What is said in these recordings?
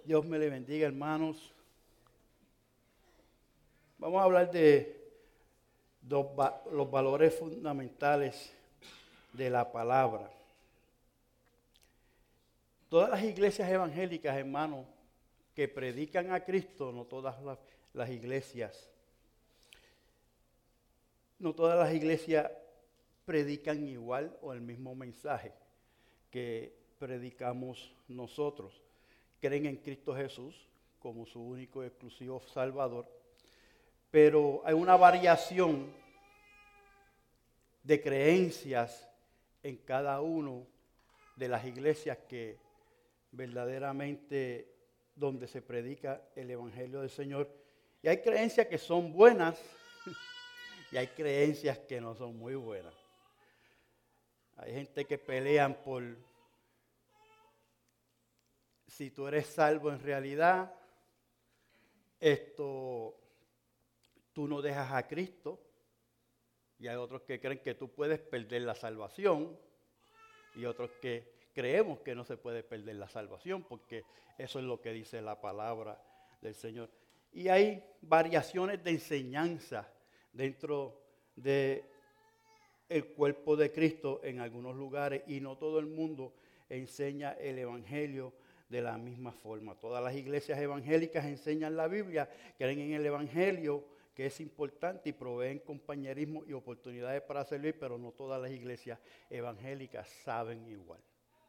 Dios me le bendiga, hermanos. Vamos a hablar de los valores fundamentales de la palabra. Todas las iglesias evangélicas, hermanos, que predican a Cristo, no todas las iglesias predican igual o el mismo mensaje que predicamos nosotros. Creen en Cristo Jesús como su único y exclusivo Salvador, pero hay una variación de creencias en cada uno de las iglesias que verdaderamente donde se predica el Evangelio del Señor. Y hay creencias que son buenas y hay creencias que no son muy buenas. Hay gente que pelean por si tú eres salvo en realidad, tú no dejas a Cristo. Y hay otros que creen que tú puedes perder la salvación. Y otros que creemos que no se puede perder la salvación, porque eso es lo que dice la palabra del Señor. Y hay variaciones de enseñanza dentro del cuerpo de Cristo en algunos lugares, y no todo el mundo enseña el Evangelio de la misma forma. Todas las iglesias evangélicas enseñan la Biblia, creen en el Evangelio, que es importante, y proveen compañerismo y oportunidades para servir, pero no todas las iglesias evangélicas saben igual.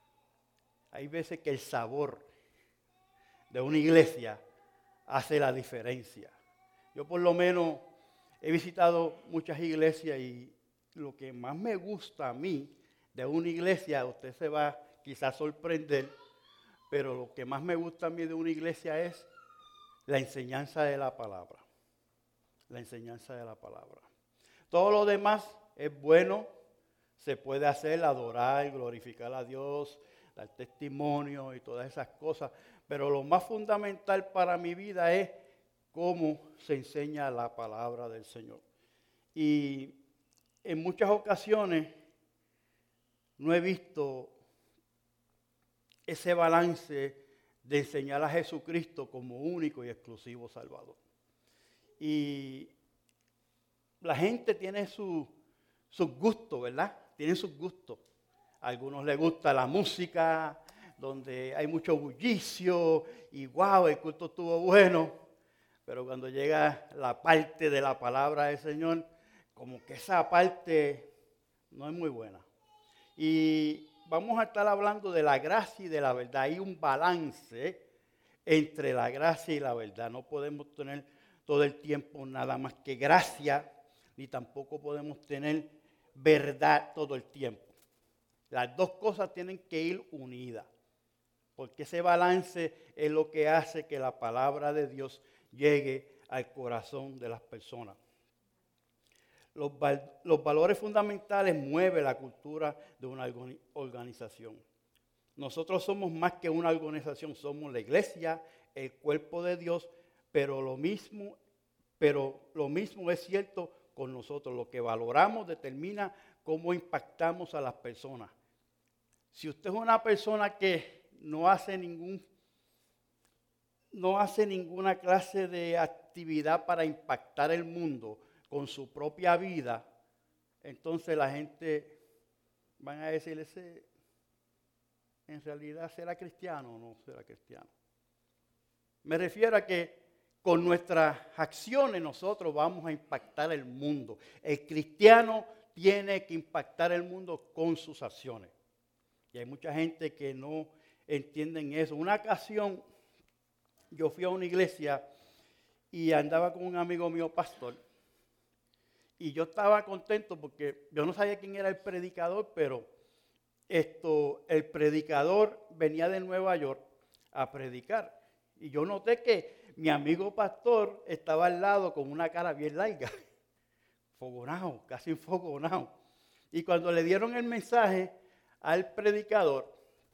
Hay veces que el sabor de una iglesia hace la diferencia. Yo por lo menos he visitado muchas iglesias y lo que más me gusta a mí de una iglesia, usted se va quizás a sorprender, pero lo que más me gusta a mí de una iglesia es la enseñanza de la palabra. La enseñanza de la palabra. Todo lo demás es bueno, se puede hacer, adorar, glorificar a Dios, dar testimonio y todas esas cosas, pero lo más fundamental para mi vida es cómo se enseña la palabra del Señor. Y en muchas ocasiones no he visto ese balance de enseñar a Jesucristo como único y exclusivo Salvador. Y la gente tiene sus gustos, ¿verdad? Tienen sus gustos. A algunos les gusta la música, donde hay mucho bullicio, y wow, el culto estuvo bueno. Pero cuando llega la parte de la palabra del Señor, como que esa parte no es muy buena. Y vamos a estar hablando de la gracia y de la verdad. Hay un balance entre la gracia y la verdad. No podemos tener todo el tiempo nada más que gracia, ni tampoco podemos tener verdad todo el tiempo. Las dos cosas tienen que ir unidas, porque ese balance es lo que hace que la palabra de Dios llegue al corazón de las personas. Los valores fundamentales mueven la cultura de una organización. Nosotros somos más que una organización, somos la iglesia, el cuerpo de Dios, pero lo mismo es cierto con nosotros. Lo que valoramos determina cómo impactamos a las personas. Si usted es una persona que no hace ninguna clase de actividad para impactar el mundo con su propia vida, entonces la gente van a decir, ¿ese en realidad será cristiano o no será cristiano? Me refiero a que con nuestras acciones nosotros vamos a impactar el mundo. El cristiano tiene que impactar el mundo con sus acciones. Y hay mucha gente que no entienden eso. Una ocasión yo fui a una iglesia y andaba con un amigo mío pastor. Y yo estaba contento porque yo no sabía quién era el predicador, pero el predicador venía de Nueva York a predicar. Y yo noté que mi amigo pastor estaba al lado con una cara bien larga, fogonado, casi enfogonado. Y cuando le dieron el mensaje al predicador,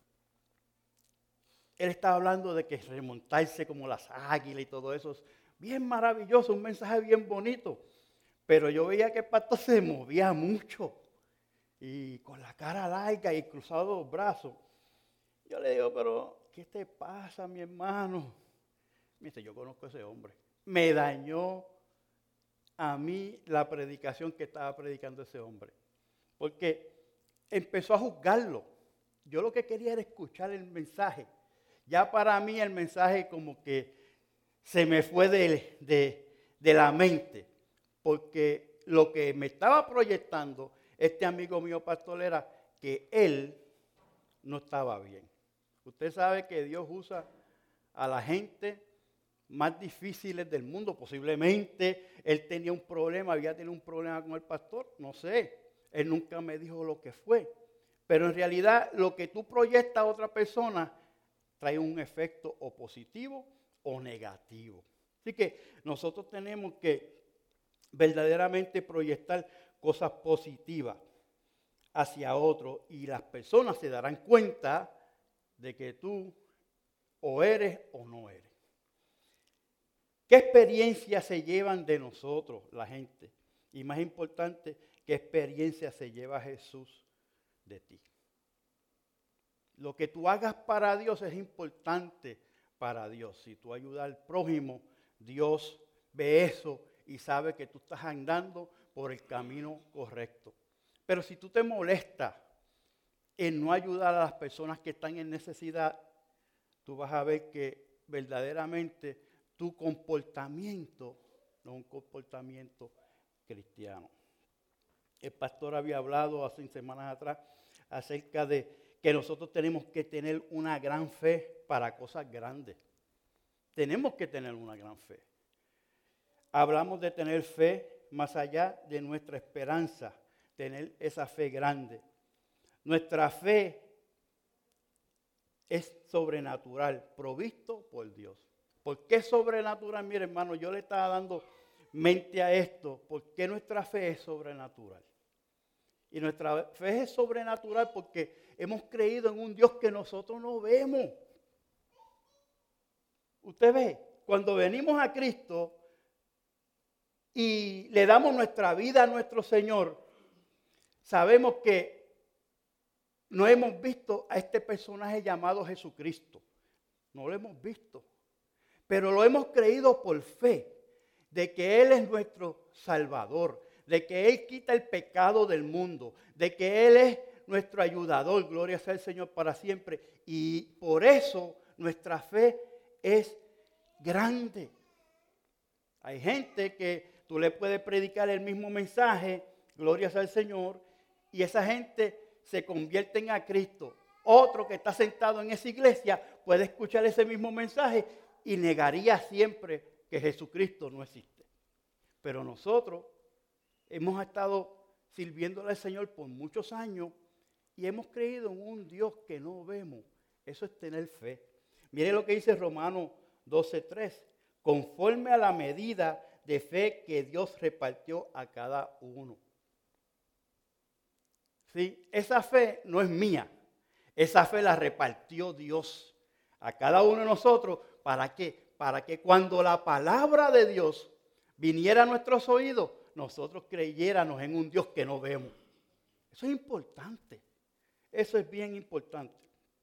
él estaba hablando de que remontarse como las águilas y todo eso es bien maravilloso, un mensaje bien bonito. Pero yo veía que el pastor se movía mucho y con la cara larga y cruzado los brazos. Yo le digo, pero ¿qué te pasa, mi hermano? Me dice, yo conozco a ese hombre. Me dañó a mí la predicación que estaba predicando ese hombre. Porque empezó a juzgarlo. Yo lo que quería era escuchar el mensaje. Ya para mí el mensaje como que se me fue de la mente. Porque lo que me estaba proyectando este amigo mío pastor era que él no estaba bien. Usted sabe que Dios usa a la gente más difíciles del mundo. Posiblemente él tenía un problema, había tenido un problema con el pastor, no sé. Él nunca me dijo lo que fue. Pero en realidad lo que tú proyectas a otra persona trae un efecto o positivo o negativo. Así que nosotros tenemos que verdaderamente proyectar cosas positivas hacia otro y las personas se darán cuenta de que tú o eres o no eres. ¿Qué experiencia se llevan de nosotros la gente? Y más importante, ¿qué experiencia se lleva Jesús de ti? Lo que tú hagas para Dios es importante para Dios. Si tú ayudas al prójimo, Dios ve eso y sabe que tú estás andando por el camino correcto. Pero si tú te molestas en no ayudar a las personas que están en necesidad, tú vas a ver que verdaderamente tu comportamiento no es un comportamiento cristiano. El pastor había hablado hace semanas atrás acerca de que nosotros tenemos que tener una gran fe para cosas grandes. Tenemos que tener una gran fe. Hablamos de tener fe más allá de nuestra esperanza, tener esa fe grande. Nuestra fe es sobrenatural, provisto por Dios. ¿Por qué sobrenatural? Mire, hermano, yo le estaba dando mente a esto. ¿Por qué nuestra fe es sobrenatural? Y nuestra fe es sobrenatural porque hemos creído en un Dios que nosotros no vemos. Usted ve, cuando venimos a Cristo y le damos nuestra vida a nuestro Señor, sabemos que no hemos visto a este personaje llamado Jesucristo. No lo hemos visto. Pero lo hemos creído por fe, de que Él es nuestro Salvador, de que Él quita el pecado del mundo, de que Él es nuestro ayudador, gloria sea el Señor para siempre. Y por eso nuestra fe es grande. Hay gente que tú le puedes predicar el mismo mensaje, gloria sea el Señor, y esa gente se convierte a Cristo. Otro que está sentado en esa iglesia puede escuchar ese mismo mensaje y negaría siempre que Jesucristo no existe. Pero nosotros hemos estado sirviéndole al Señor por muchos años y hemos creído en un Dios que no vemos. Eso es tener fe. Mire lo que dice Romanos 12:3. Conforme a la medida de fe que Dios repartió a cada uno. ¿Sí? Esa fe no es mía. Esa fe la repartió Dios a cada uno de nosotros. ¿Para qué? Para que cuando la palabra de Dios viniera a nuestros oídos, nosotros creyéramos en un Dios que no vemos. Eso es importante. Eso es bien importante.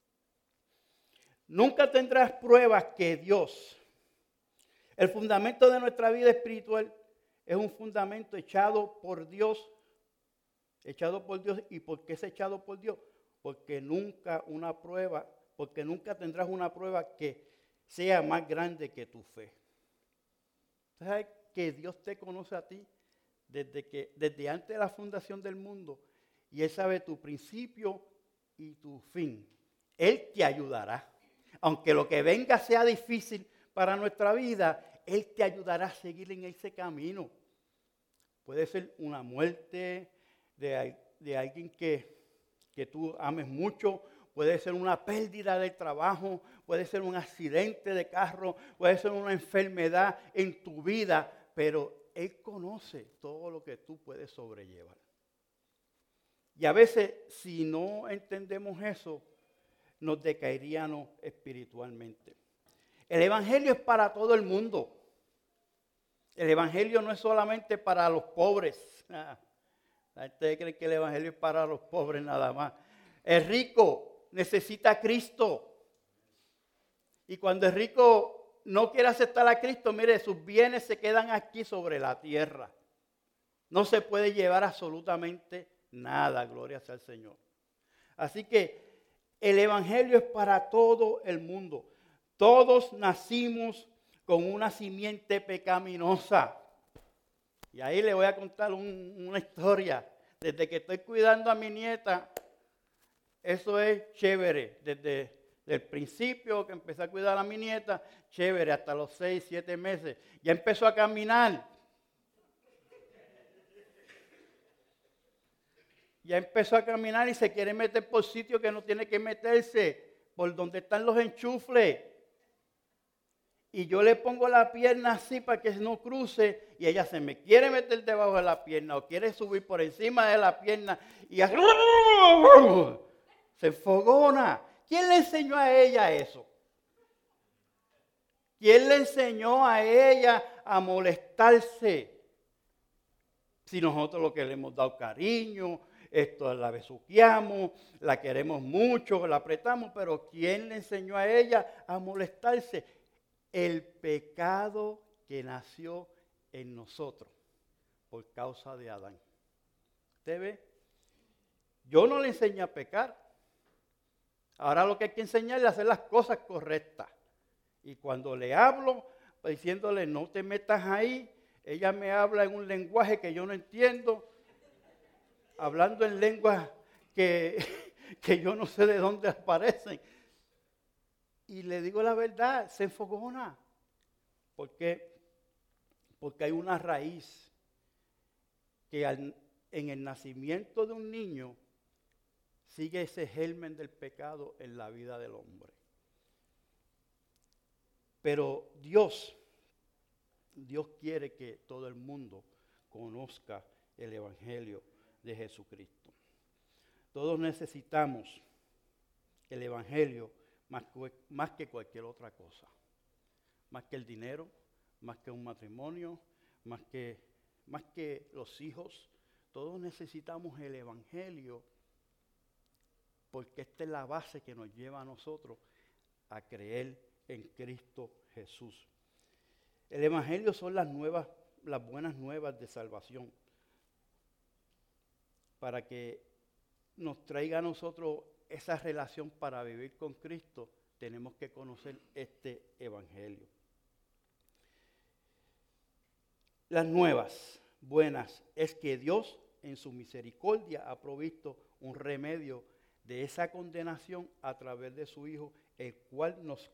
Nunca tendrás pruebas que Dios. El fundamento de nuestra vida espiritual es un fundamento echado por Dios. Echado por Dios. ¿Y por qué es echado por Dios? Porque nunca tendrás una prueba que sea más grande que tu fe. ¿Sabes que Dios te conoce a ti desde antes de la fundación del mundo? Y Él sabe tu principio y tu fin. Él te ayudará. Aunque lo que venga sea difícil para nuestra vida, Él te ayudará a seguir en ese camino. Puede ser una muerte de alguien que tú ames mucho. Puede ser una pérdida de trabajo, puede ser un accidente de carro, puede ser una enfermedad en tu vida, pero Él conoce todo lo que tú puedes sobrellevar. Y a veces, si no entendemos eso, nos decaeríamos espiritualmente. El Evangelio es para todo el mundo. El Evangelio no es solamente para los pobres. La gente cree que el Evangelio es para los pobres nada más. El rico necesita a Cristo. Y cuando el rico no quiere aceptar a Cristo, mire, sus bienes se quedan aquí sobre la tierra. No se puede llevar absolutamente nada, gloria sea al Señor. Así que el evangelio es para todo el mundo. Todos nacimos con una simiente pecaminosa. Y ahí le voy a contar una historia. Desde que estoy cuidando a mi nieta, eso es chévere. Desde el principio que empecé a cuidar a mi nieta, chévere, hasta los 6, 7 meses. Ya empezó a caminar. Ya empezó a caminar y se quiere meter por sitios que no tiene que meterse, por donde están los enchufles. Y yo le pongo la pierna así para que no cruce y ella se me quiere meter debajo de la pierna o quiere subir por encima de la pierna y se enfogona. ¿Quién le enseñó a ella eso? ¿Quién le enseñó a ella a molestarse? Si nosotros lo que le hemos dado cariño, esto la besuqueamos, la queremos mucho, la apretamos, pero ¿quién le enseñó a ella a molestarse? El pecado que nació en nosotros por causa de Adán. ¿Usted ve? Yo no le enseñé a pecar. Ahora lo que hay que enseñarle es a hacer las cosas correctas. Y cuando le hablo, diciéndole no te metas ahí, ella me habla en un lenguaje que yo no entiendo, hablando en lenguas que yo no sé de dónde aparecen. Y le digo la verdad, se enfogona. ¿Por qué? Porque hay una raíz que en el nacimiento de un niño sigue ese germen del pecado en la vida del hombre. Pero Dios quiere que todo el mundo conozca el Evangelio de Jesucristo. Todos necesitamos el Evangelio más que cualquier otra cosa. Más que el dinero, más que un matrimonio, más que los hijos. Todos necesitamos el Evangelio porque esta es la base que nos lleva a nosotros a creer en Cristo Jesús. El Evangelio son las buenas nuevas de salvación para que nos traiga a nosotros esa relación para vivir con Cristo. Tenemos que conocer este Evangelio. Las nuevas buenas es que Dios en su misericordia ha provisto un remedio de esa condenación a través de su Hijo, el cual nos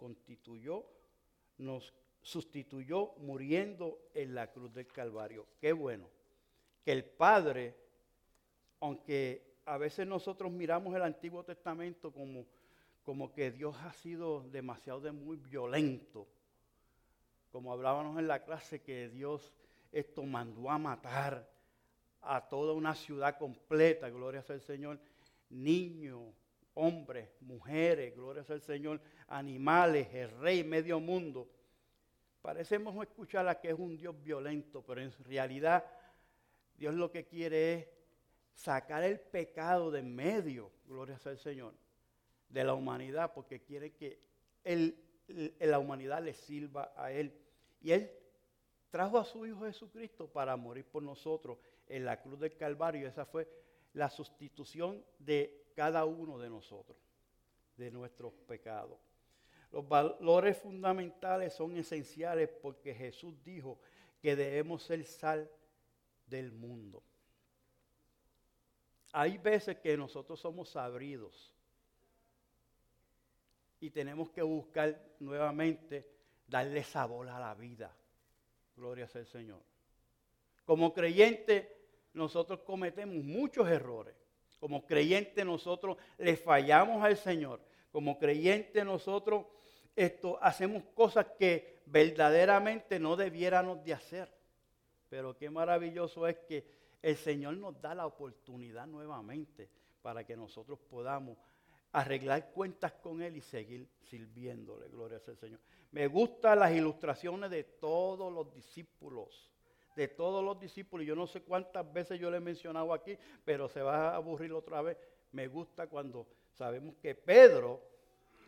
sustituyó muriendo en la cruz del Calvario. Qué bueno que el Padre, aunque a veces nosotros miramos el Antiguo Testamento como que Dios ha sido demasiado muy violento, como hablábamos en la clase que Dios mandó a matar a toda una ciudad completa, gloria sea el Señor, niños, hombres, mujeres, gloria sea el Señor, animales, el rey, medio mundo. Parecemos escuchar a que es un Dios violento, pero en realidad Dios lo que quiere es sacar el pecado de en medio, gloria sea el Señor, de la humanidad, porque quiere que la humanidad le sirva a Él. Y Él trajo a su Hijo Jesucristo para morir por nosotros en la cruz del Calvario. Esa fue la sustitución de cada uno de nosotros, de nuestros pecados. Los valores fundamentales son esenciales porque Jesús dijo que debemos ser sal del mundo. Hay veces que nosotros somos sabridos y tenemos que buscar nuevamente darle sabor a la vida. Gloria sea el Señor. Como creyentes, nosotros cometemos muchos errores. Como creyentes, nosotros le fallamos al Señor. Como creyentes, nosotros hacemos cosas que verdaderamente no debiéramos de hacer. Pero qué maravilloso es que el Señor nos da la oportunidad nuevamente para que nosotros podamos arreglar cuentas con Él y seguir sirviéndole. Gloria sea al Señor. Me gustan las ilustraciones de todos los discípulos. De todos los discípulos. Yo no sé cuántas veces yo le he mencionado aquí, pero se va a aburrir otra vez. Me gusta cuando sabemos que Pedro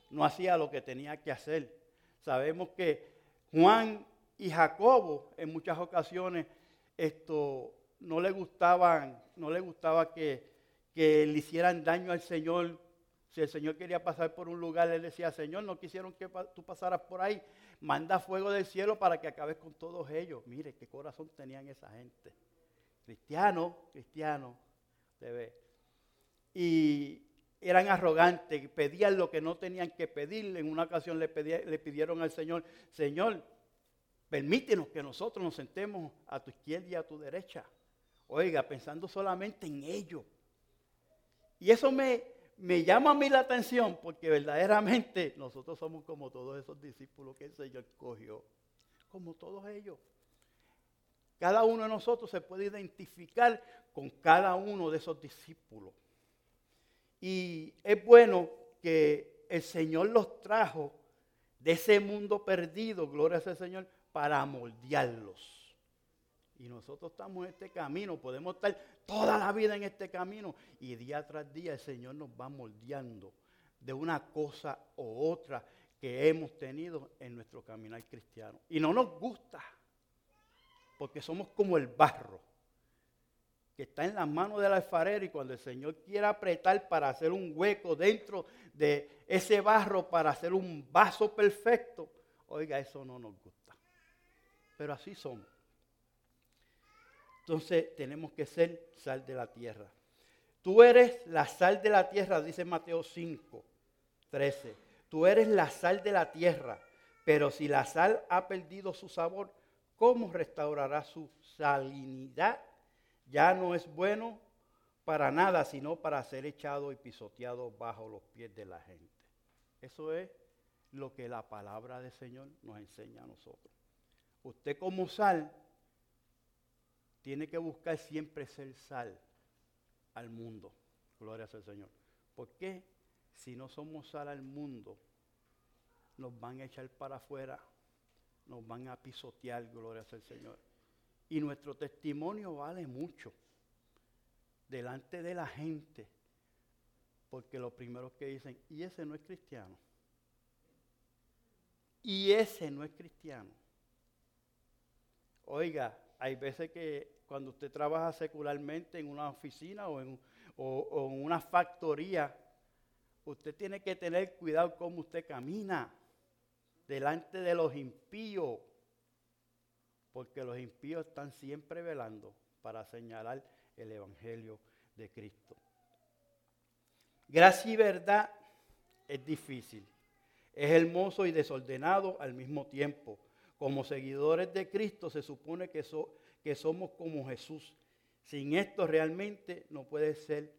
no hacía lo que tenía que hacer. Sabemos que Juan y Jacobo en muchas ocasiones no le gustaba que le hicieran daño al Señor. Si el Señor quería pasar por un lugar, él decía, Señor, no quisieron que tú pasaras por ahí. Manda fuego del cielo para que acabes con todos ellos. Mire qué corazón tenían esa gente. Cristiano, se ve. Y eran arrogantes, pedían lo que no tenían que pedir. En una ocasión le pidieron al Señor, Señor, permítenos que nosotros nos sentemos a tu izquierda y a tu derecha. Oiga, pensando solamente en ellos. Y eso me llama a mí la atención porque verdaderamente nosotros somos como todos esos discípulos que el Señor escogió. Como todos ellos. Cada uno de nosotros se puede identificar con cada uno de esos discípulos. Y es bueno que el Señor los trajo de ese mundo perdido, gloria al Señor, para moldearlos. Y nosotros estamos en este camino, podemos estar toda la vida en este camino y día tras día el Señor nos va moldeando de una cosa u otra que hemos tenido en nuestro caminar cristiano. Y no nos gusta, porque somos como el barro que está en las manos del alfarero y cuando el Señor quiere apretar para hacer un hueco dentro de ese barro para hacer un vaso perfecto, oiga, eso no nos gusta. Pero así somos. Entonces tenemos que ser sal de la tierra. Tú eres la sal de la tierra, dice Mateo 5:13. Tú eres la sal de la tierra, pero si la sal ha perdido su sabor, ¿cómo restaurará su salinidad? Ya no es bueno para nada, sino para ser echado y pisoteado bajo los pies de la gente. Eso es lo que la palabra del Señor nos enseña a nosotros. Usted como sal tiene que buscar siempre ser sal al mundo. Gloria al Señor. ¿Por qué? Si no somos sal al mundo, nos van a echar para afuera, nos van a pisotear, gloria al Señor. Y nuestro testimonio vale mucho delante de la gente, porque lo primero que dicen, y ese no es cristiano. Y ese no es cristiano. Oiga, hay veces que cuando usted trabaja secularmente en una oficina o en una factoría, usted tiene que tener cuidado cómo usted camina delante de los impíos, porque los impíos están siempre velando para señalar el evangelio de Cristo. Gracia y verdad es difícil, es hermoso y desordenado al mismo tiempo. Como seguidores de Cristo se supone que somos como Jesús. Sin esto realmente no puede ser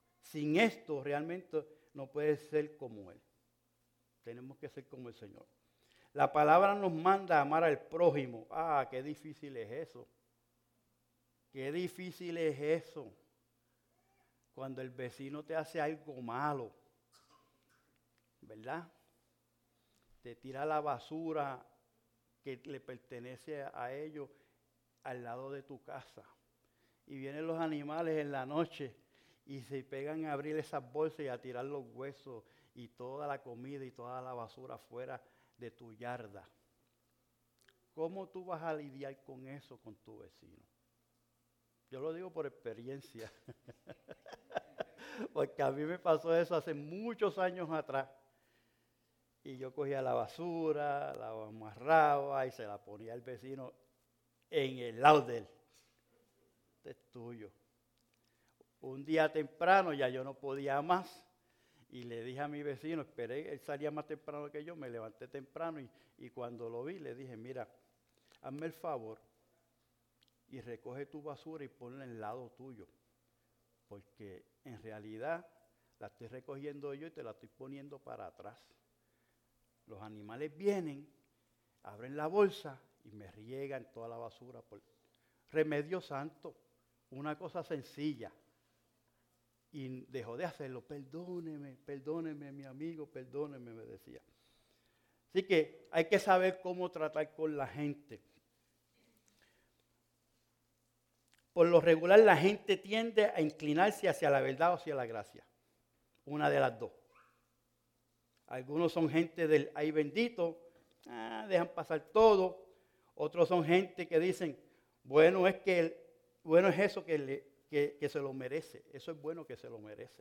como Él. Tenemos que ser como el Señor. La palabra nos manda a amar al prójimo. Ah, qué difícil es eso. Qué difícil es eso. Cuando el vecino te hace algo malo, ¿verdad? Te tira la basura que le pertenece a ellos al lado de tu casa. Y vienen los animales en la noche y se pegan a abrir esas bolsas y a tirar los huesos y toda la comida y toda la basura fuera de tu yarda. ¿Cómo tú vas a lidiar con eso con tu vecino? Yo lo digo por experiencia. Porque a mí me pasó eso hace muchos años atrás. Y yo cogía la basura, la amarraba y se la ponía al vecino en el lado de él. Este es tuyo. Un día temprano ya yo no podía más. Y le dije a mi vecino, esperé, él salía más temprano que yo, me levanté temprano y cuando lo vi le dije, mira, hazme el favor y recoge tu basura y ponla en el lado tuyo. Porque en realidad la estoy recogiendo yo y te la estoy poniendo para atrás. Los animales vienen, abren la bolsa y me riegan toda la basura. Por remedio santo, una cosa sencilla. Y dejó de hacerlo. Perdóneme, mi amigo, perdóneme, me decía. Así que hay que saber cómo tratar con la gente. Por lo regular, la gente tiende a inclinarse hacia la verdad o hacia la gracia. Una de las dos. Algunos son gente del ay bendito, dejan pasar todo. Otros son gente que dicen, bueno es eso que se lo merece. Eso es bueno que se lo merece.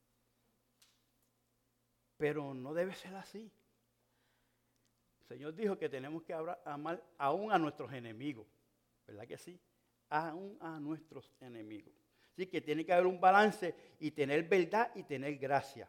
Pero no debe ser así. El Señor dijo que tenemos que amar aún a nuestros enemigos. ¿Verdad que sí? Aún a nuestros enemigos. Así que tiene que haber un balance y tener verdad y tener gracia.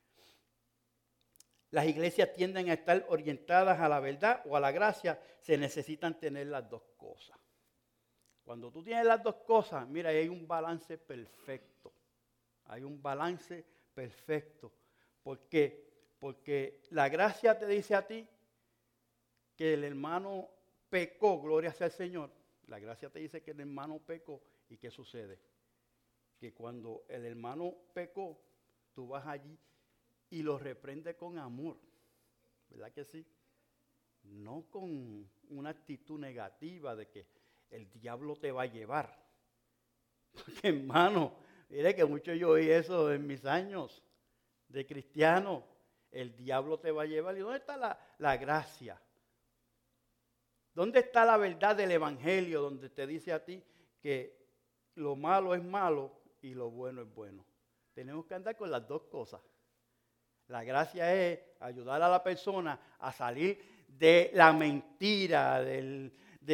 Las iglesias tienden a estar orientadas a la verdad o a la gracia. Se necesitan tener las dos cosas. Cuando tú tienes las dos cosas, mira, hay un balance perfecto. Hay un balance perfecto. ¿Por qué? Porque la gracia te dice a ti que el hermano pecó, gloria sea al Señor. La gracia te dice que el hermano pecó. ¿Y qué sucede? Que cuando el hermano pecó, tú vas allí y lo reprendes con amor. ¿Verdad que sí? No con una actitud negativa de que el diablo te va a llevar. Porque hermano, mire que mucho yo oí eso en mis años de cristiano. El diablo te va a llevar. ¿Y dónde está la gracia? ¿Dónde está la verdad del evangelio donde te dice a ti que lo malo es malo y lo bueno es bueno? Tenemos que andar con las dos cosas. La gracia es ayudar a la persona a salir de la mentira, del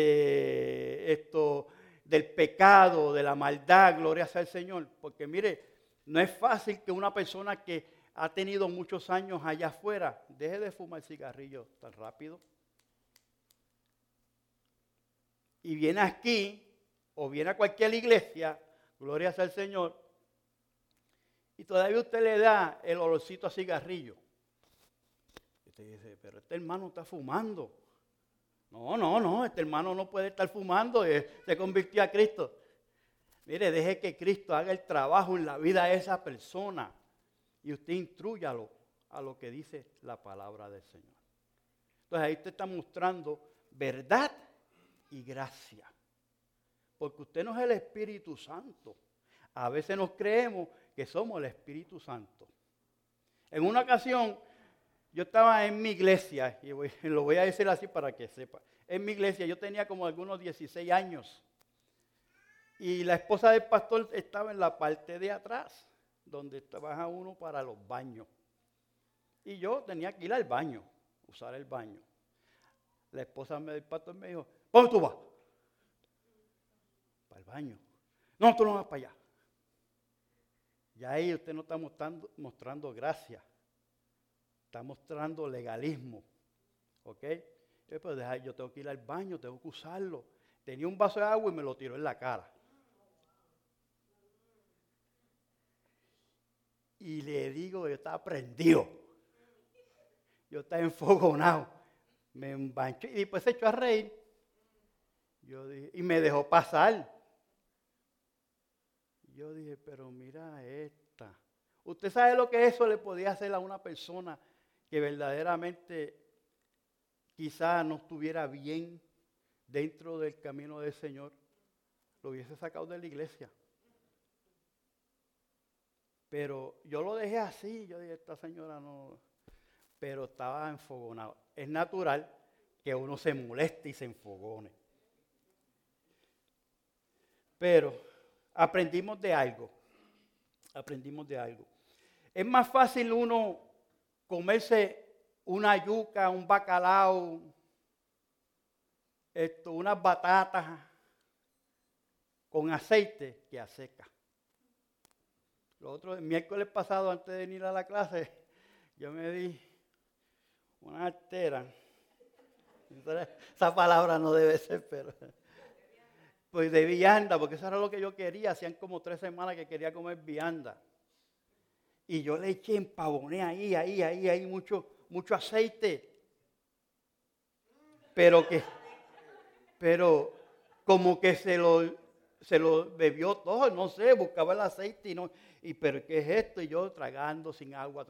pecado, de la maldad, gloria sea al Señor. Porque mire, no es fácil que una persona que ha tenido muchos años allá afuera deje de fumar cigarrillos tan rápido. Y viene aquí, o viene a cualquier iglesia, gloria sea al Señor, y todavía usted le da el olorcito a cigarrillo. Y usted dice, pero este hermano está fumando. No, este hermano no puede estar fumando, se convirtió a Cristo. Mire, deje que Cristo haga el trabajo en la vida de esa persona y usted instrúyalo a lo que dice la palabra del Señor. Entonces ahí usted está mostrando verdad y gracia. Porque usted no es el Espíritu Santo. A veces nos creemos que somos el Espíritu Santo. En una ocasión, yo estaba en mi iglesia, y lo voy a decir así para que sepa. En mi iglesia yo tenía como algunos 16 años. Y la esposa del pastor estaba en la parte de atrás, donde baja uno para los baños. Y yo tenía que ir al baño, usar el baño. La esposa del pastor me dijo, ¿dónde tú vas? Para el baño. No, tú no vas para allá. Ya ahí usted no está mostrando gracia. Está mostrando legalismo. ¿Ok? Pues yo tengo que ir al baño, tengo que usarlo. Tenía un vaso de agua y me lo tiró en la cara. Y le digo, yo estaba prendido. Yo estaba enfogonado. Me embanchó y después se echó a reír. Yo dije, y me dejó pasar. Yo dije, pero mira esta. ¿Usted sabe lo que eso le podía hacer a una persona que verdaderamente quizás no estuviera bien dentro del camino del Señor? Lo hubiese sacado de la iglesia. Pero yo lo dejé así. Yo dije, esta señora no. Pero estaba enfogonado. Es natural que uno se moleste y se enfogone. Pero aprendimos de algo. Es más fácil uno comerse una yuca, un bacalao, unas batatas con aceite que a seca. El miércoles pasado, antes de venir a la clase, yo me di una artera. Esa palabra no debe ser, pero pues de vianda, porque eso era lo que yo quería. Hacían como 3 semanas que quería comer vianda. Y yo le eché, empavoné ahí, mucho aceite. Pero como que se lo bebió todo, no sé, buscaba el aceite pero ¿qué es esto? Y yo tragando sin agua.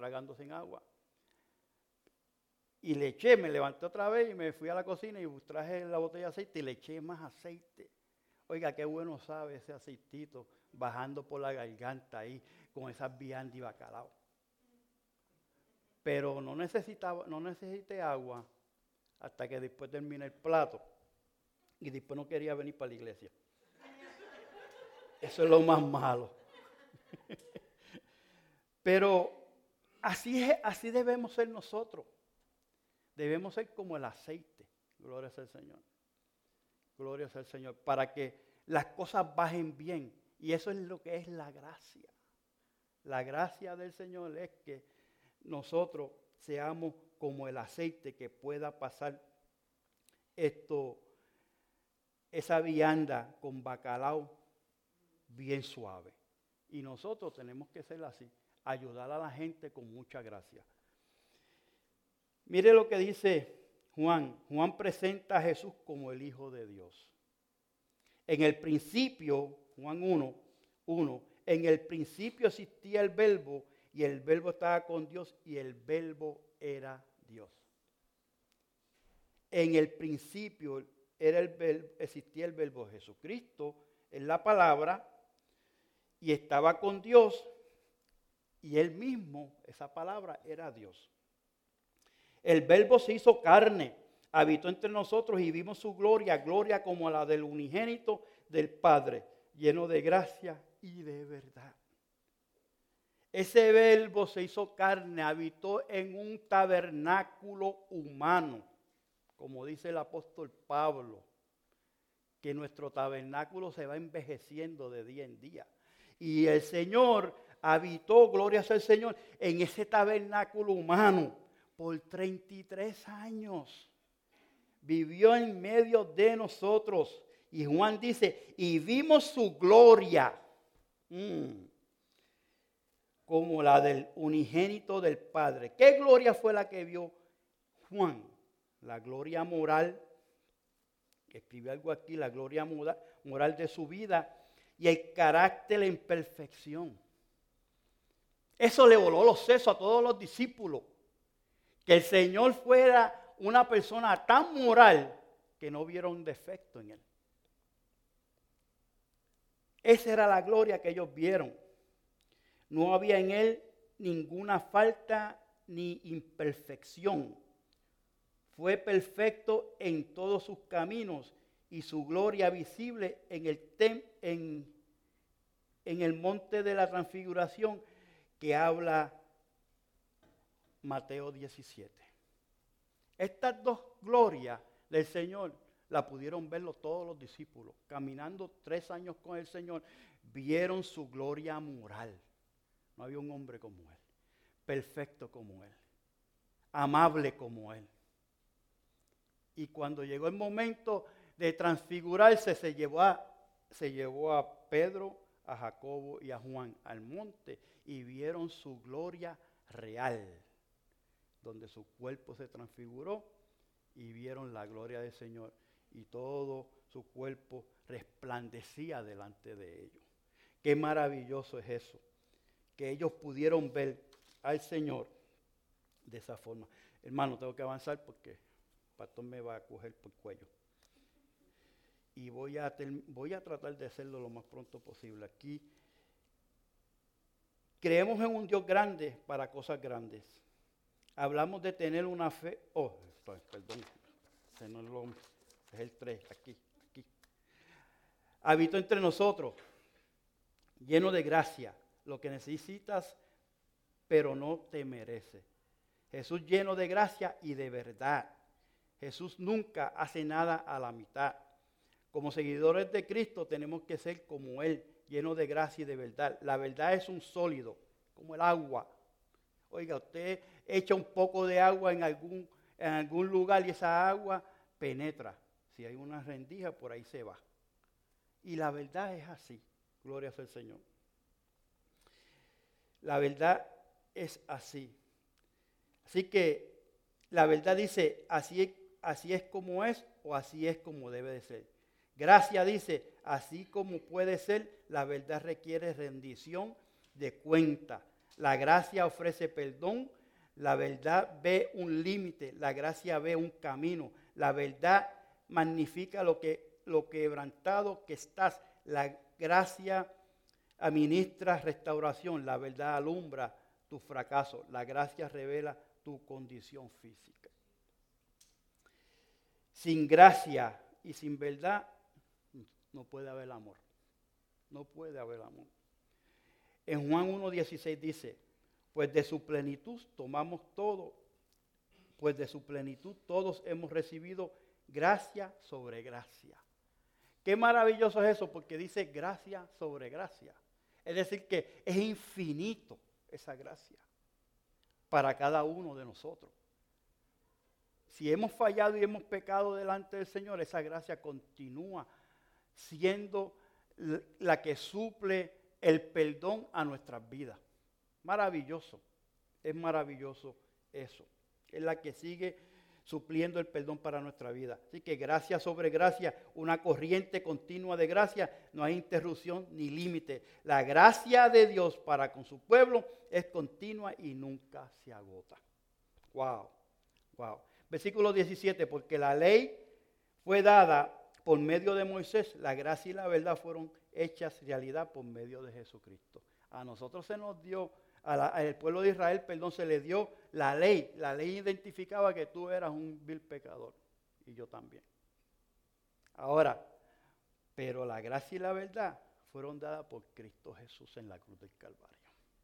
Y le eché, me levanté otra vez y me fui a la cocina y traje la botella de aceite y le eché más aceite. Oiga, qué bueno sabe ese aceitito bajando por la garganta ahí con esas viandas y bacalao. pero no necesité agua hasta que después terminé el plato y después no quería venir para la iglesia. Eso es lo más malo. Pero así debemos ser nosotros. Debemos ser como el aceite. Gloria sea al Señor. Gloria sea al Señor. Para que las cosas bajen bien. Y eso es lo que es la gracia. La gracia del Señor es que nosotros seamos como el aceite que pueda pasar esa vianda con bacalao bien suave. Y nosotros tenemos que ser así, ayudar a la gente con mucha gracia. Mire lo que dice Juan. Juan presenta a Jesús como el Hijo de Dios. En el principio, Juan 1, en el principio existía el Verbo y el Verbo estaba con Dios y el Verbo era Dios. En el principio existía el Verbo. Jesucristo es la palabra y estaba con Dios y él mismo, esa palabra, era Dios. El Verbo se hizo carne, habitó entre nosotros y vimos su gloria, gloria como la del unigénito del Padre, lleno de gracia y de verdad. Ese Verbo se hizo carne, habitó en un tabernáculo humano, como dice el apóstol Pablo, que nuestro tabernáculo se va envejeciendo de día en día. Y el Señor habitó, gloria sea al Señor, en ese tabernáculo humano por 33 años. Vivió en medio de nosotros. Y Juan dice, y vimos su gloria, como la del unigénito del Padre. ¿Qué gloria fue la que vio Juan? La gloria moral, que escribió algo aquí, la gloria moral de su vida y el carácter en perfección. Eso le voló los sesos a todos los discípulos. Que el Señor fuera una persona tan moral que no vieron defecto en él. Esa era la gloria que ellos vieron. No había en él ninguna falta ni imperfección. Fue perfecto en todos sus caminos y su gloria visible en el monte de la transfiguración que habla Mateo 17. Estas dos glorias del Señor la pudieron verlo todos los discípulos. Caminando 3 años con el Señor, vieron su gloria moral. No había un hombre como él, perfecto como él, amable como él. Y cuando llegó el momento de transfigurarse, se llevó a Pedro, a Jacobo y a Juan al monte y vieron su gloria real, donde su cuerpo se transfiguró y vieron la gloria del Señor y todo su cuerpo resplandecía delante de ellos. Qué maravilloso es eso, que ellos pudieron ver al Señor de esa forma. Hermano, tengo que avanzar porque el pastor me va a coger por el cuello. Y voy a tratar de hacerlo lo más pronto posible. Aquí creemos en un Dios grande para cosas grandes. Hablamos de tener una fe. Perdón. Ese no es el 3, aquí. Habitó entre nosotros, lleno de gracia, lo que necesitas, pero no te merece. Jesús lleno de gracia y de verdad. Jesús nunca hace nada a la mitad. Como seguidores de Cristo tenemos que ser como Él, lleno de gracia y de verdad. La verdad es un sólido, como el agua. Oiga, usted echa un poco de agua en algún lugar y esa agua penetra. Si hay una rendija, por ahí se va. Y la verdad es así. Gloria sea al Señor. La verdad es así. Así que la verdad dice, así es como es o así es como debe de ser. Gracia dice, así como puede ser, la verdad requiere rendición de cuenta. La gracia ofrece perdón, la verdad ve un límite, la gracia ve un camino. La verdad magnifica lo quebrantado que estás. La gracia administra restauración, la verdad alumbra tu fracaso. La gracia revela tu condición física. Sin gracia y sin verdad no puede haber amor. No puede haber amor. En Juan 1:16 dice, pues de su plenitud tomamos todo, pues de su plenitud todos hemos recibido gracia sobre gracia. Qué maravilloso es eso, porque dice gracia sobre gracia. Es decir, que es infinito esa gracia para cada uno de nosotros. Si hemos fallado y hemos pecado delante del Señor, esa gracia continúa siendo la que suple el perdón a nuestras vidas. Maravilloso, es maravilloso eso. Es la que sigue supliendo el perdón para nuestra vida. Así que gracia sobre gracia, una corriente continua de gracia, no hay interrupción ni límite. La gracia de Dios para con su pueblo es continua y nunca se agota. Wow, wow. Versículo 17, porque la ley fue dada por medio de Moisés, la gracia y la verdad fueron hechas realidad por medio de Jesucristo. A nosotros se nos dio, al pueblo de Israel, perdón, se le dio la ley. La ley identificaba que tú eras un vil pecador y yo también. Ahora, pero la gracia y la verdad fueron dadas por Cristo Jesús en la cruz del Calvario.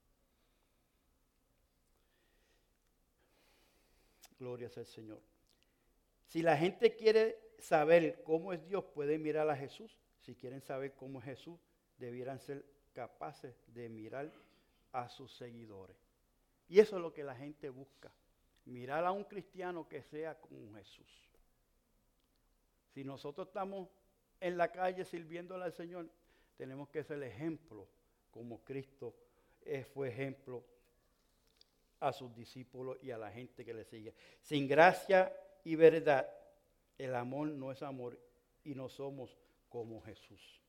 Gloria sea al Señor. Si la gente quiere saber cómo es Dios, puede mirar a Jesús. Si quieren saber cómo es Jesús, debieran ser capaces de mirar a sus seguidores. Y eso es lo que la gente busca. Mirar a un cristiano que sea como Jesús. Si nosotros estamos en la calle sirviéndole al Señor, tenemos que ser ejemplo como Cristo fue ejemplo a sus discípulos y a la gente que le sigue. Sin gracia y verdad, el amor no es amor y no somos como Jesús.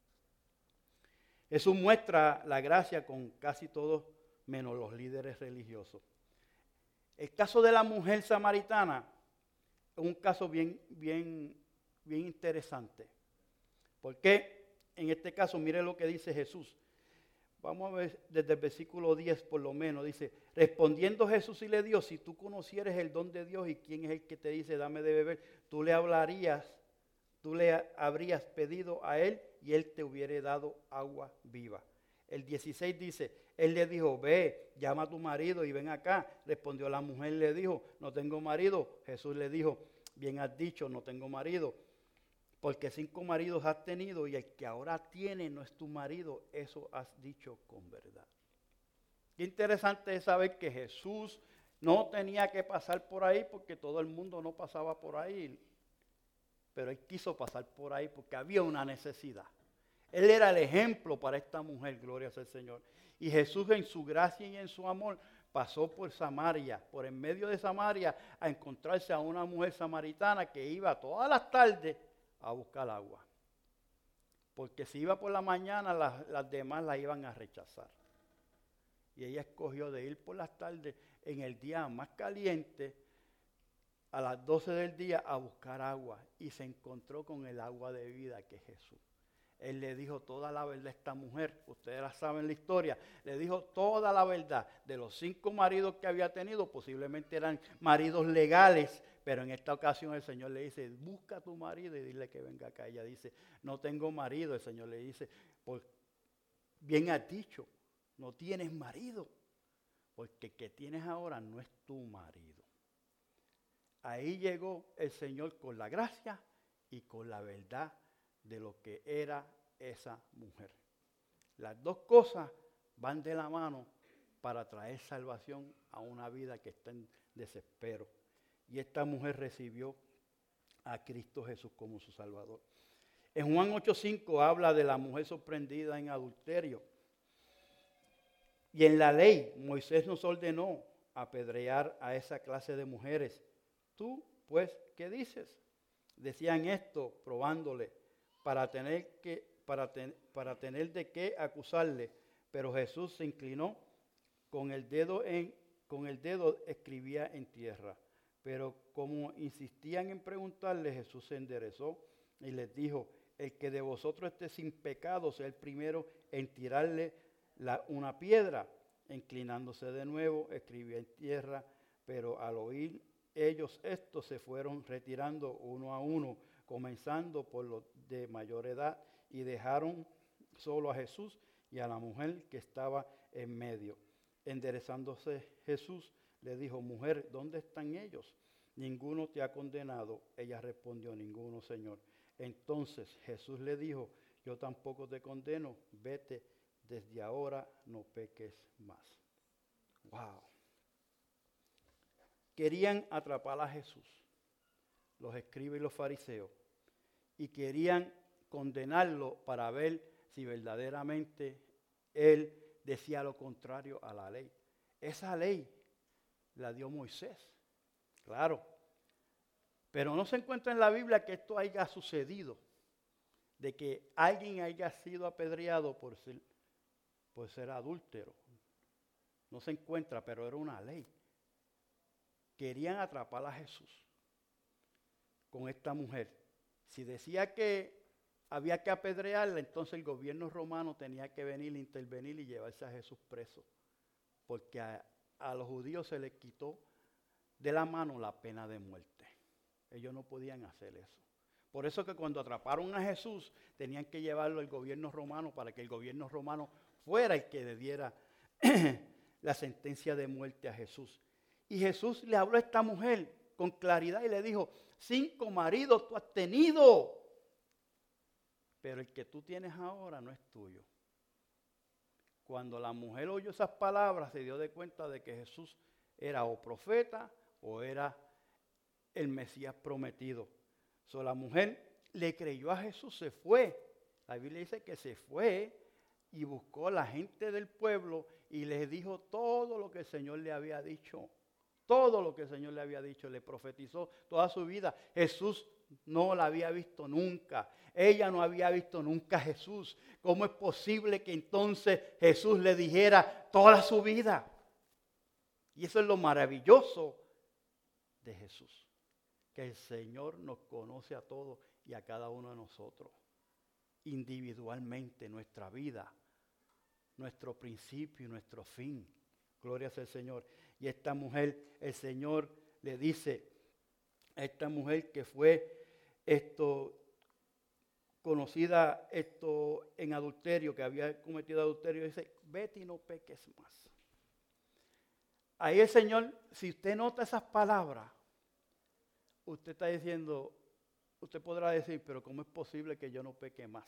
Jesús muestra la gracia con casi todos menos los líderes religiosos. El caso de la mujer samaritana es un caso bien interesante. Porque en este caso, mire lo que dice Jesús. Vamos a ver desde el versículo 10 por lo menos. Dice, respondiendo Jesús y le dijo, si tú conocieres el don de Dios y quién es el que te dice, dame de beber, tú le habrías pedido a él y él te hubiera dado agua viva. El 16 dice, él le dijo, ve, llama a tu marido y ven acá. Respondió la mujer, le dijo, no tengo marido. Jesús le dijo, bien has dicho, no tengo marido. Porque 5 maridos has tenido y el que ahora tiene no es tu marido. Eso has dicho con verdad. Qué interesante es saber que Jesús no tenía que pasar por ahí porque todo el mundo no pasaba por ahí. Pero él quiso pasar por ahí porque había una necesidad. Él era el ejemplo para esta mujer, gloria sea al Señor. Y Jesús en su gracia y en su amor pasó por Samaria, por en medio de Samaria, a encontrarse a una mujer samaritana que iba todas las tardes a buscar agua. Porque si iba por la mañana, las demás la iban a rechazar. Y ella escogió de ir por las tardes en el día más caliente, a las 12 del día, a buscar agua. Y se encontró con el agua de vida que es Jesús. Él le dijo toda la verdad a esta mujer, ustedes la saben la historia, le dijo toda la verdad de los 5 maridos que había tenido, posiblemente eran maridos legales, pero en esta ocasión el Señor le dice, busca a tu marido y dile que venga acá. Ella dice, no tengo marido. El Señor le dice, pues bien has dicho, no tienes marido, porque el que tienes ahora no es tu marido. Ahí llegó el Señor con la gracia y con la verdad de lo que era esa mujer. Las dos cosas van de la mano para traer salvación a una vida que está en desespero. Y esta mujer recibió a Cristo Jesús como su Salvador. En Juan 8:5 habla de la mujer sorprendida en adulterio. Y en la ley, Moisés nos ordenó apedrear a esa clase de mujeres. Tú, pues, ¿qué dices? Decían esto, probándole, para tener de qué acusarle. Pero Jesús se inclinó, con el dedo escribía en tierra. Pero como insistían en preguntarle, Jesús se enderezó y les dijo, el que de vosotros esté sin pecado sea el primero en tirarle una piedra. Inclinándose de nuevo, escribía en tierra, Pero al oír ellos esto, se fueron retirando uno a uno, comenzando por los de mayor edad, y dejaron solo a Jesús y a la mujer que estaba en medio. Enderezándose Jesús, le dijo: mujer, ¿dónde están ellos? Ninguno te ha condenado. Ella respondió: ninguno, Señor. Entonces Jesús le dijo: yo tampoco te condeno, vete, desde ahora no peques más. Wow. Querían atrapar a Jesús, los escribas y los fariseos, y querían condenarlo para ver si verdaderamente él decía lo contrario a la ley. Esa ley la dio Moisés, claro, pero no se encuentra en la Biblia que esto haya sucedido, de que alguien haya sido apedreado por ser adúltero. No se encuentra, pero era una ley. Querían atrapar a Jesús con esta mujer. Si decía que había que apedrearla, entonces el gobierno romano tenía que venir, intervenir y llevarse a Jesús preso, porque a los judíos se les quitó de la mano la pena de muerte. Ellos no podían hacer eso. Por eso que cuando atraparon a Jesús, tenían que llevarlo al gobierno romano para que el gobierno romano fuera el que le diera la sentencia de muerte a Jesús. Y Jesús le habló a esta mujer con claridad y le dijo: 5 maridos tú has tenido, pero el que tú tienes ahora no es tuyo. Cuando la mujer oyó esas palabras, se dio de cuenta de que Jesús era o profeta o era el Mesías prometido. La mujer le creyó a Jesús, se fue. La Biblia dice que se fue y buscó a la gente del pueblo y les dijo todo lo que el Señor le había dicho. Todo lo que el Señor le había dicho, le profetizó toda su vida. Jesús no la había visto nunca. Ella no había visto nunca a Jesús. ¿Cómo es posible que entonces Jesús le dijera toda su vida? Y eso es lo maravilloso de Jesús, que el Señor nos conoce a todos y a cada uno de nosotros, individualmente, nuestra vida, nuestro principio y nuestro fin. Gloria sea al Señor. Y esta mujer, el Señor le dice a esta mujer que fue conocida en adulterio, que había cometido adulterio, dice: vete y no peques más. Ahí el Señor, si usted nota esas palabras, usted está diciendo, usted podrá decir: pero ¿cómo es posible que yo no peque más?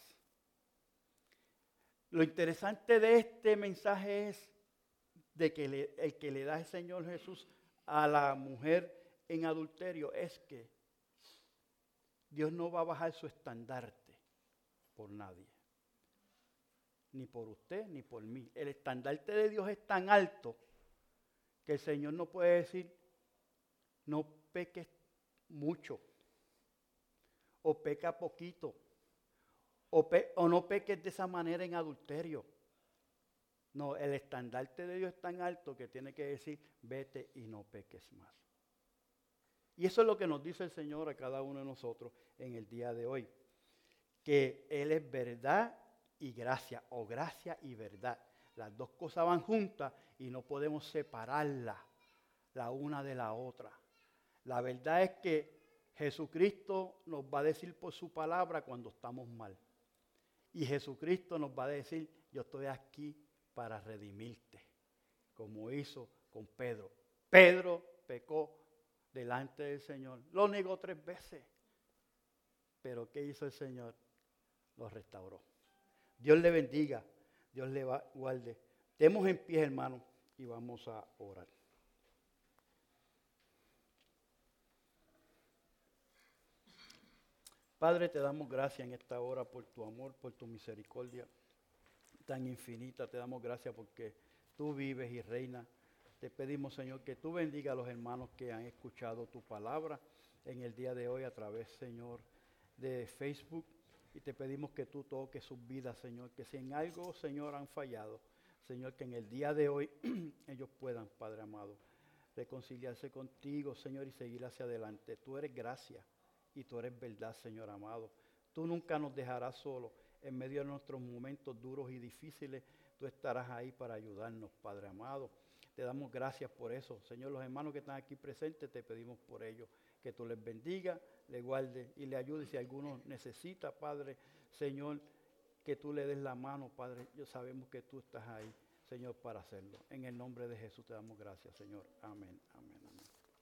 Lo interesante de este mensaje es de que el que le da el Señor Jesús a la mujer en adulterio es que Dios no va a bajar su estandarte por nadie, ni por usted ni por mí. El estandarte de Dios es tan alto que el Señor no puede decir: no peques mucho, o peca poquito, o no peques de esa manera en adulterio. No, el estandarte de Dios es tan alto que tiene que decir: vete y no peques más. Y eso es lo que nos dice el Señor a cada uno de nosotros en el día de hoy. Que Él es verdad y gracia, o gracia y verdad. Las dos cosas van juntas y no podemos separarlas la una de la otra. La verdad es que Jesucristo nos va a decir por su palabra cuando estamos mal. Y Jesucristo nos va a decir: yo estoy aquí para redimirte, como hizo con Pedro. Pedro pecó delante del Señor, lo negó 3 veces, pero ¿qué hizo el Señor? Lo restauró. Dios le bendiga, Dios le guarde. Estemos en pie, hermanos, y vamos a orar. Padre, te damos gracias en esta hora por tu amor, por tu misericordia tan infinita. Te damos gracias porque tú vives y reinas. Te pedimos, Señor, que tú bendiga a los hermanos que han escuchado tu palabra en el día de hoy a través, Señor, de Facebook. Y te pedimos que tú toques sus vidas, Señor, que si en algo, Señor, han fallado, Señor, que en el día de hoy ellos puedan, Padre amado, reconciliarse contigo, Señor, y seguir hacia adelante. Tú eres gracia y tú eres verdad, Señor amado. Tú nunca nos dejarás solos. En medio de nuestros momentos duros y difíciles, tú estarás ahí para ayudarnos, Padre amado. Te damos gracias por eso. Señor, los hermanos que están aquí presentes, te pedimos por ellos, que tú les bendiga, les guarde y les ayude. Si alguno necesita, Padre, Señor, que tú le des la mano, Padre. Yo sabemos que tú estás ahí, Señor, para hacerlo. En el nombre de Jesús te damos gracias, Señor. Amén, amén, amén.